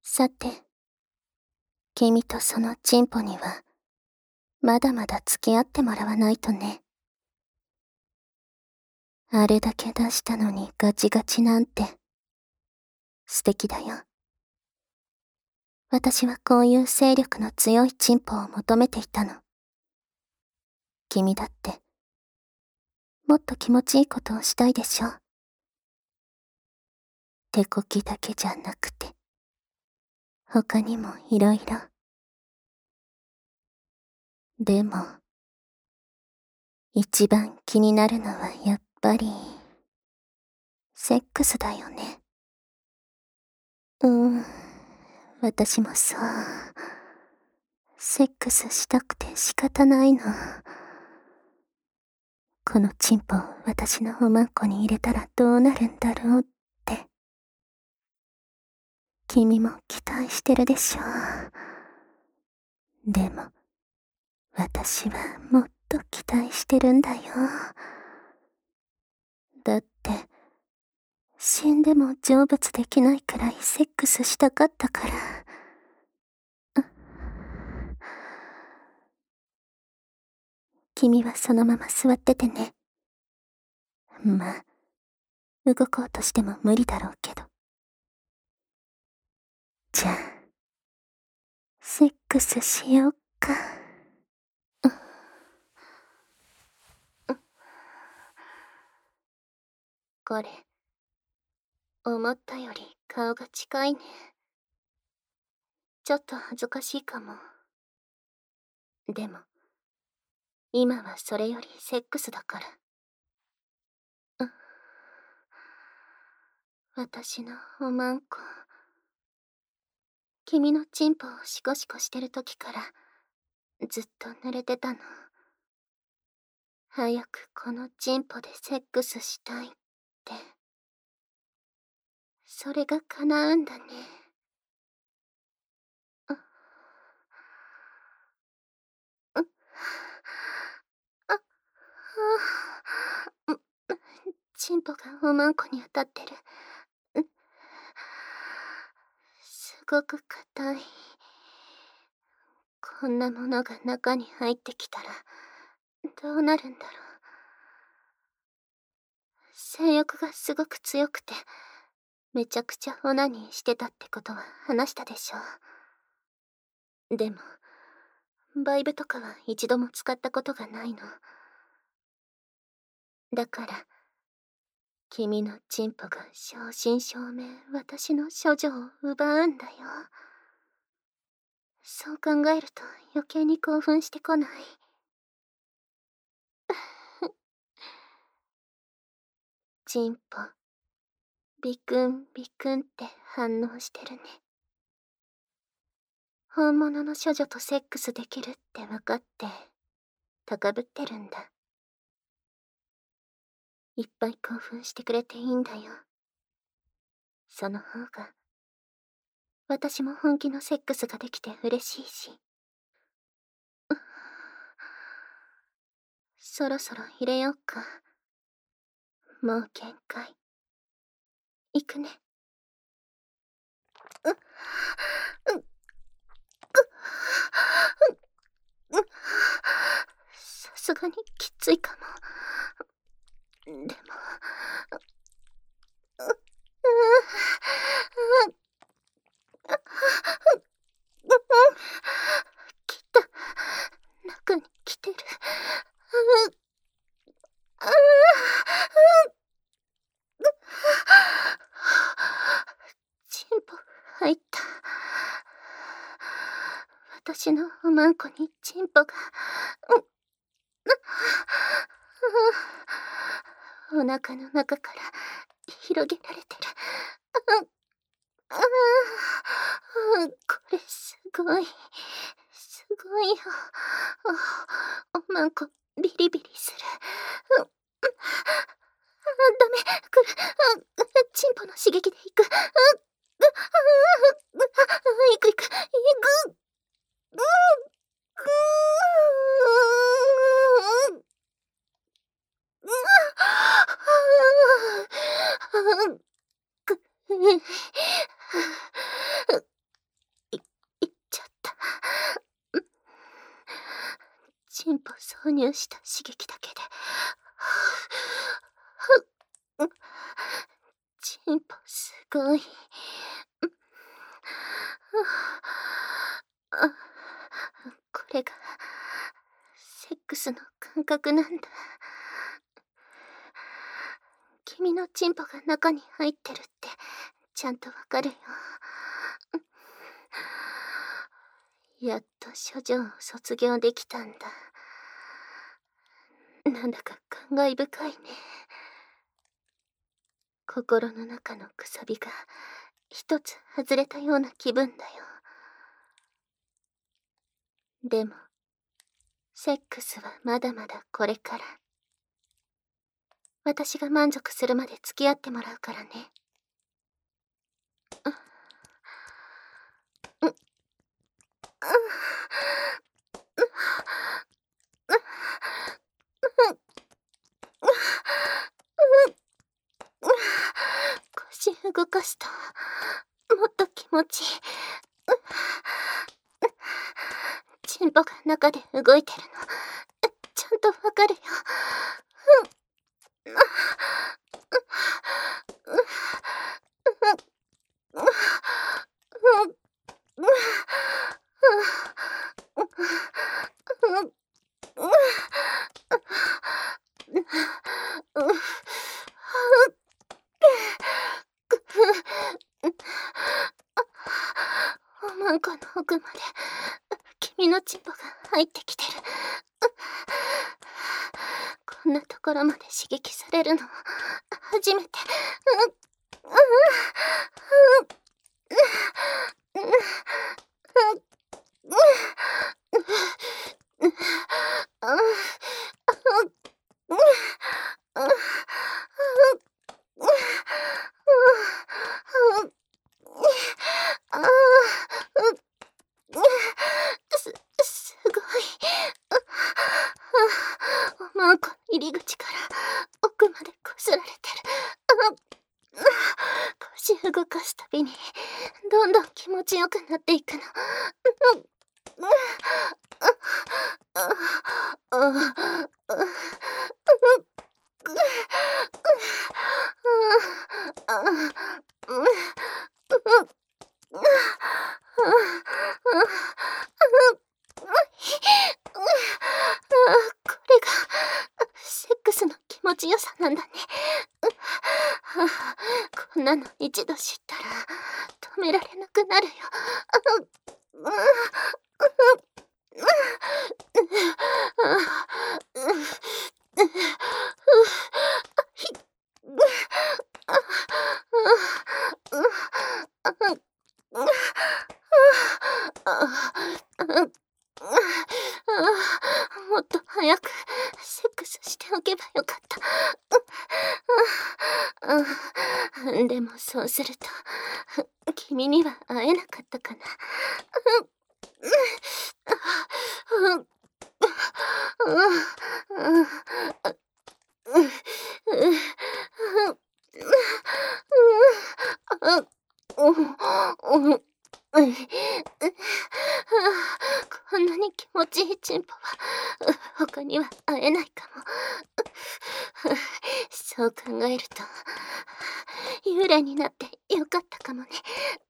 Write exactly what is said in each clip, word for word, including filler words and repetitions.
さて、君とそのチンポには、まだまだ付き合ってもらわないとね。あれだけ出したのにガチガチなんて、素敵だよ。私はこういう勢力の強いチンポを求めていたの。君だって、もっと気持ちいいことをしたいでしょ。手こきだけじゃなくて、他にもいろいろ。でも、一番気になるのはやっぱり、セックスだよね。うーん、私もさ、セックスしたくて仕方ないの。このチンポを私のおまんこに入れたらどうなるんだろうって。君も期待してるでしょ。でも、私はもっと期待してるんだよ。だって、死んでも成仏できないくらいセックスしたかったから。君はそのまま座っててね。まあ、動こうとしても無理だろうけど。じゃあ、セックスしようか。これ、思ったより顔が近いね。ちょっと恥ずかしいかも。でも、今はそれよりセックスだから。私のおまんこ。君のチンポをシコシコしてる時から、ずっと濡れてたの。早くこのチンポでセックスしたいって。それが叶うんだね。あ、あ、あ、あ、チンポがおまんこに当たってる。すごく硬い。こんなものが中に入ってきたら、どうなるんだろう。性欲がすごく強くて、めちゃくちゃオナニーしてたってことは話したでしょ。でも、バイブとかは一度も使ったことがないの。だから、君のチンポが正真正銘私の処女を奪うんだよ。そう考えると余計に興奮してこない。チンポ、ビクンビクンって反応してるね。本物の処女とセックスできるって分かって、高ぶってるんだ。いっぱい興奮してくれていいんだよ。その方が、私も本気のセックスができて嬉しいし。そろそろ入れようか。もう限界。いくね。うっ、うっ、うっ、さすがにきついかも。でも、う、う、う、きた。中に来てる。チンポ入った。私のおまんこにチンポが、お腹の中から広げられてる。これすごい。すごいよ。おまんこビリビリする。ダメ。これ、チンポの刺激でいく。いくいく。いく。 挿入した刺激だけで、チンポすごい。これがセックスの感覚なんだ。君のチンポが中に入ってるってちゃんとわかるよ。やっと処女を卒業できたんだ。なんだか感慨深いね。心の中のくさびが一つ外れたような気分だよ。でもセックスはまだまだこれから。私が満足するまで付き合ってもらうからね。腰動かすともっと気持ちいい。チンポが中で動いてるのちゃんとわかるよ。おまんこの奥まで君のチンポが入ってきてる。こんなところまで刺激されるの初めて。す、すごい。おまんこの入り口から奥までこすられてる。腰動かすたびにどんどん気持ちよくなっていくの。これがセックスの気持ちよさなんだね。こんなの一度知ったら止められなくなるよ。もっと早くセックスしておけばよかった。でもそうすると君には会えなかったかな。こんなに気持ちいいチンポは他には会えないかも。そう考えると幽霊になってよかったかもね。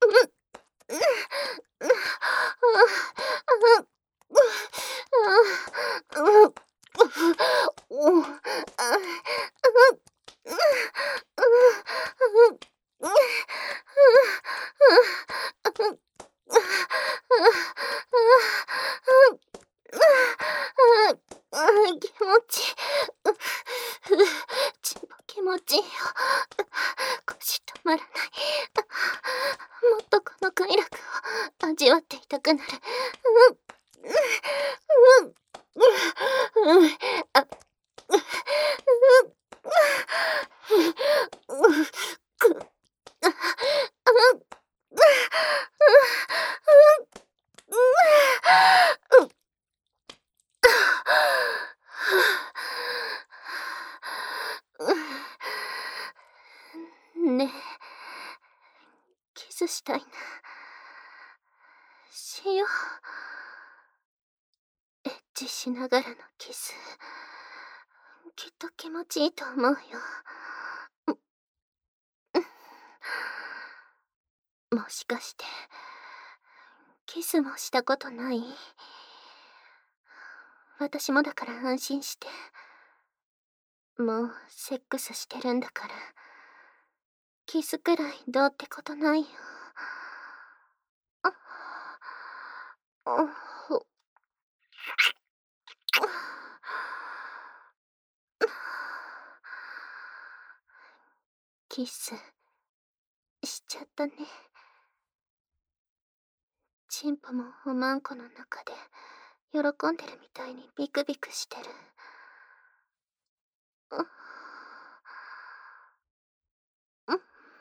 気持ちいい。チンポ気持ちいいよ。腰止まらない。もっとこの快楽を味わっていたくなる。ねえ、キスしたいな。しよう。エッチしながらのキス、きっと気持ちいいと思うよ。もしかして、キスもしたことない？私もだから安心して。もうセックスしてるんだから、キスくらいどうってことないよ。あ、あ、ほ、キスしちゃったね。チンポもおまんこの中で喜んでるみたいにビクビクしてる。うっ、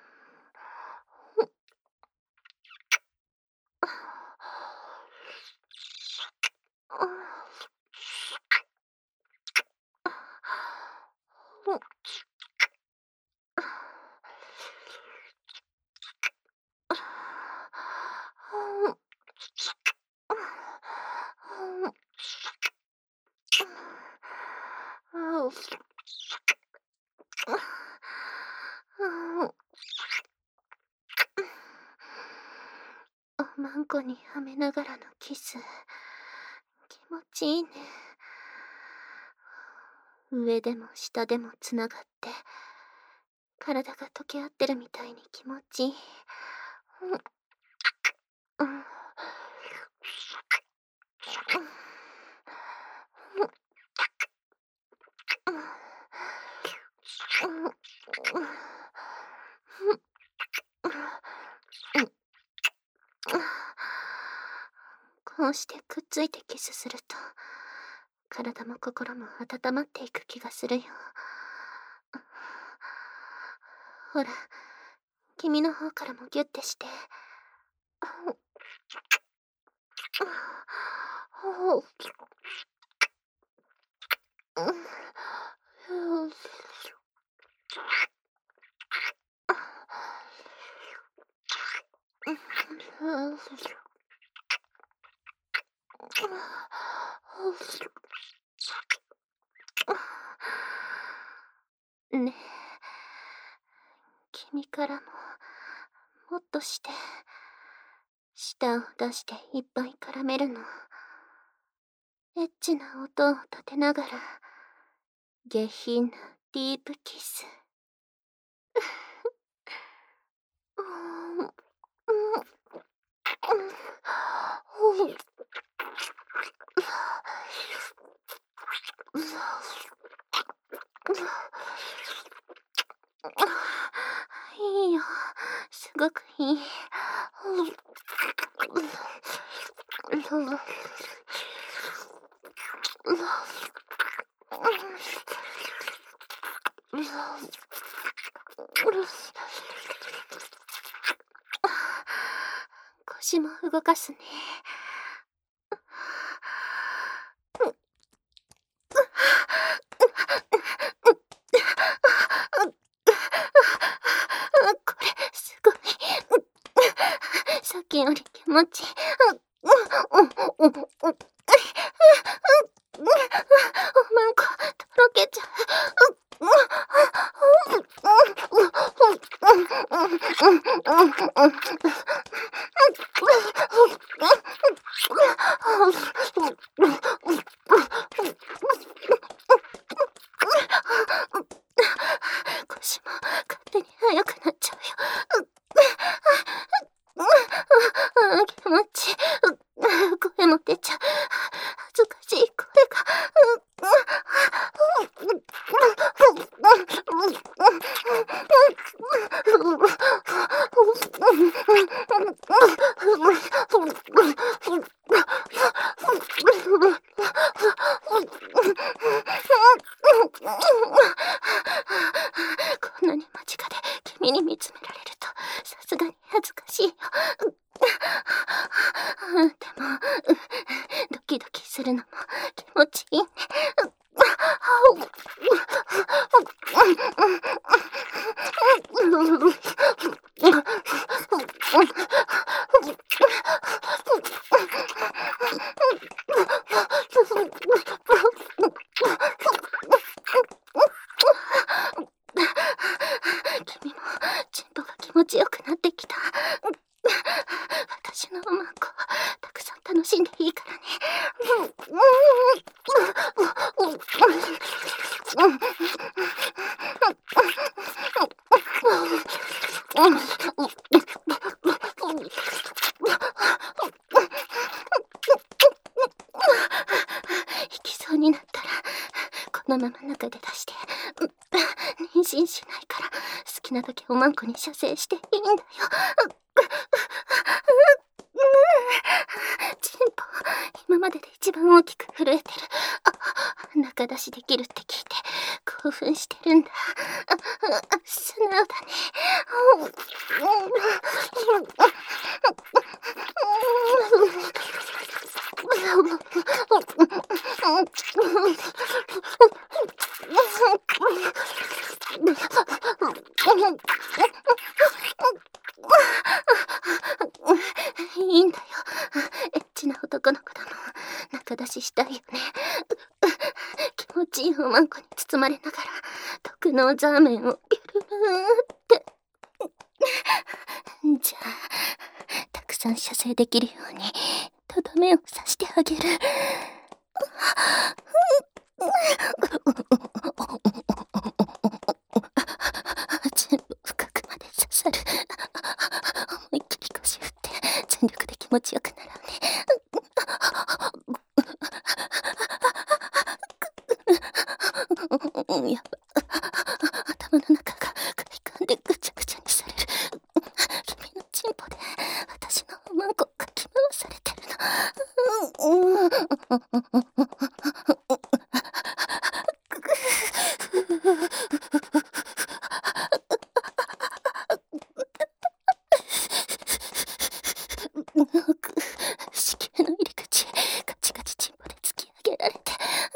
おまんこにはめながらのキス、気持ちいいね。上でも下でもつながって、体が溶け合ってるみたいに気持ちいい。うん、うん、こうしてくっついてキスすると、体も心も温まっていく気がするよ。ほら、君の方からもギュッてして。ねえ、君からももっとして、舌を出していっぱい絡めるの。エッチな音を立てながら、下品なディープキス。いいよ、すごくいい。腰も動かすね。これすごい。さっきより気持ちいい。おまんことろけちゃう。腰も勝手に速くなっちゃうよ。気持ちいい。声も出ちゃう。恥ずかしい声が。こんなに間近で君に見つめられるとさすがに恥ずかしいよ。でもドキドキするのも気持ちいいね。 私のおまんこ、たくさん楽しんでいいからね。引きそうになったらこのまま中で出して、妊娠しないから好きなだけおまんこに射精していいんだよ。チンポ、今までで一番大きく震えてる。あ、中出しできるって聞いて興奮してるんだ。素直だね。いいんだよ。エッチな男の子だもん。中出ししたいよね。気持ちいいおまんこに包まれながら特納ザーメンをゆるーって。じゃあたくさん射精できるようにとどめを刺してあげる。全部深くまで刺さる。思いっきり腰振って全力で気持ちよくなろうね。やば、頭の中が快感でぐちゃぐちゃにされる。君のチンポで私のおまんこかき回されてるの。子宮の入り口ガチガチチンポで突き上げられて。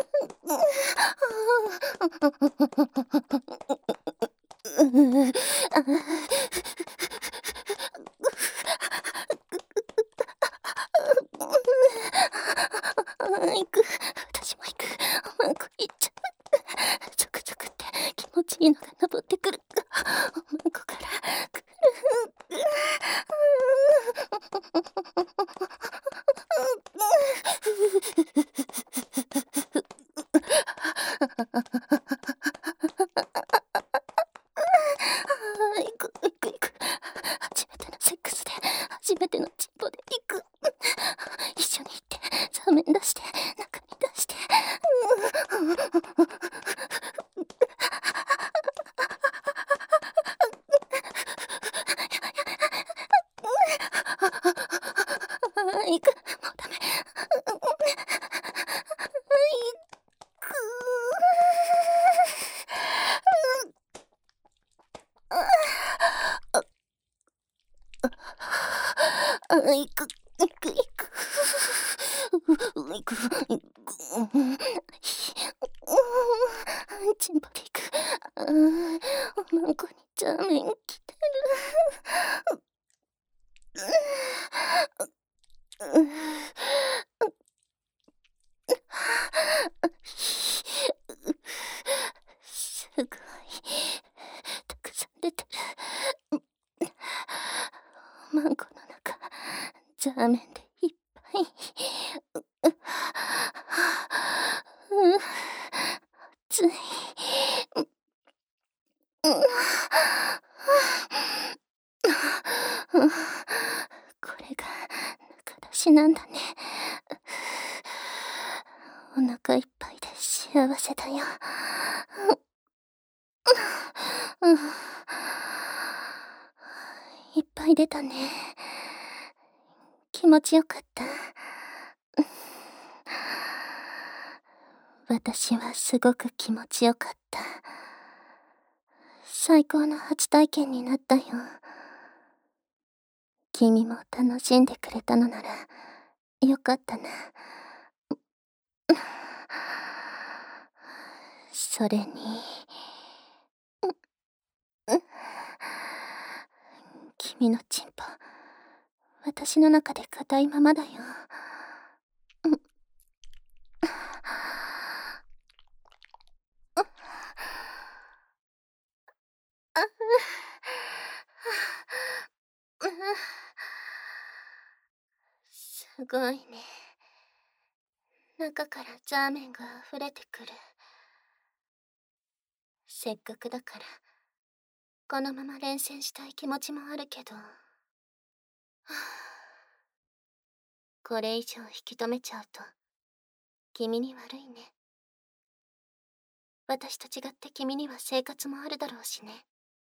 行く、私も行く。おまんこ行っちゃう。ゾクゾクって気持ちいいのが登ってくる。おまんこからくる。行く行く行く。初めてのセックスで初めてのチンポで行く。一緒に行ってザーメン出して中に出して。行く、もうダメ。行く行く行く行く行く。チンポで行く。おまんこにザーメン来てる。すごいたくさん出てる。おまんこの中ザーメンでいっぱい。熱い。これが中出しなんだね。お腹いっぱいで幸せだよ。いっぱい出たね。気持ちよかった。私はすごく気持ちよかった。最高の初体験になったよ。君も楽しんでくれたのならよかったな。それに君のチンポ私の中で硬いままだよ。 すごいね。中からザーメンが溢れてくる。せっかくだから、このまま連戦したい気持ちもあるけど。はあ、これ以上引き止めちゃうと、君に悪いね。私と違って君には生活もあるだろうしね。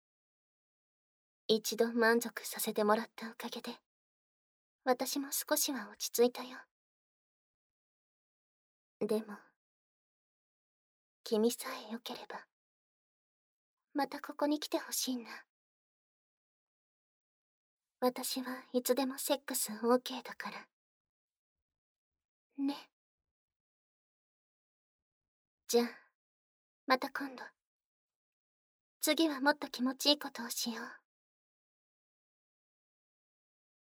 一度満足させてもらったおかげで、私も少しは落ち着いたよ。でも、君さえ良ければ、またここに来てほしいな。私はいつでもセックス オーケー だから。ね。じゃあ、また今度。次はもっと気持ちいいことをしよう。